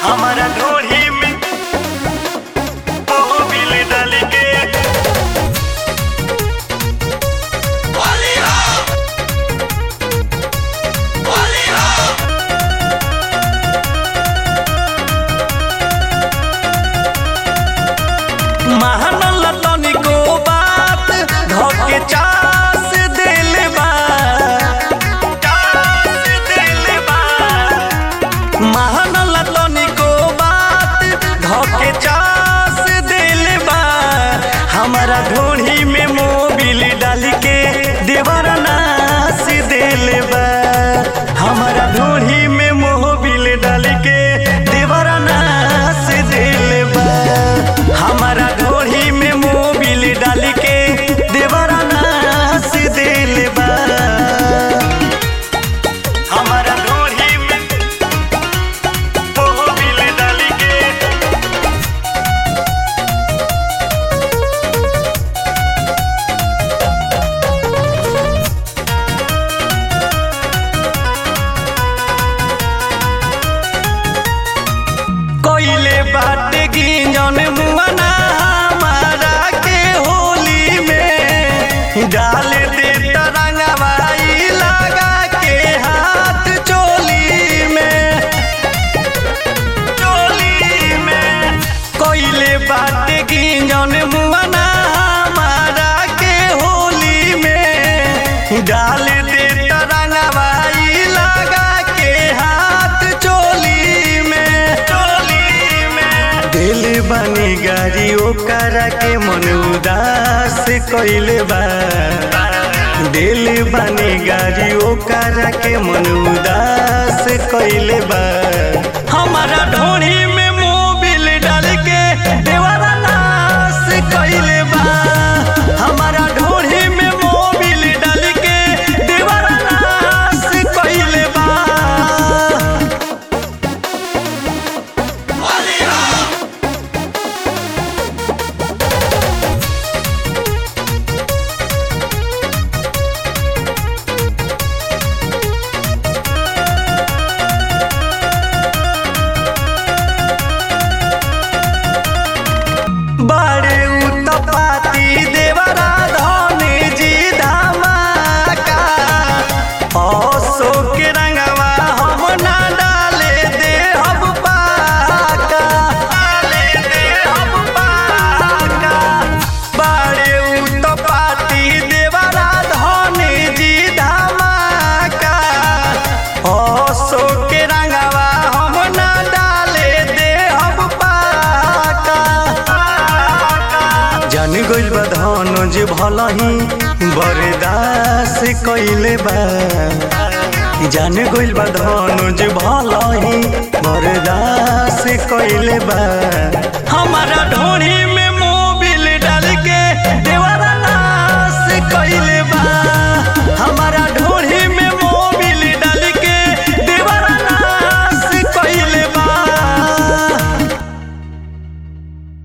हमारा ढोढ़ी में मोबिल डाल के महानल तनिको बात धोके चास दिल बा महानल तनिको बात धोके चास दिल बा हमारा ढोढ़ी में मोबिल डाल के देवर नास दिल बा हमारा ढोढ़ी में मोबिल डाल के देवर नास दिल बा हमारा ढोढ़ी में मोबिल डाल के देवरा नास दिल बा हमारा ढोढ़ी में मोबिल डाल के कोइले बाटे गिंजन मुआना हमारा के होली में डाल दे तरंगवाई लगा के हाथ चोली में कोइले बाटे गिंजन मुआना हमारा के होली में डाल दे तरंगवाई लगा के हाथ चोली में दिल बनी गाड़ी ओकरा के मन उदास कइले बा दिल बनी गाड़ी ओकरा के मन उदास कइले बा हमारा ढोढ़ी में मोबिल डाल के देवरा नास कइले बा हमारा ढोढ़ी में मोबिल डाल के देवरा नास कइले बा बड़े उत्पाती देवरा धनी जी धमाका अशोक के रंगवा हम ना डाले दे हम पाका बड़े उत्पाती देवरा धनी जी धमाका अशोक के रंगवा हम ना डाले दे हम पाका जान गइल बा धनुज भलही बरदास कइले बा जान गइल बा धनुज भलही बरदास कइले बा हमारा ढोढ़ी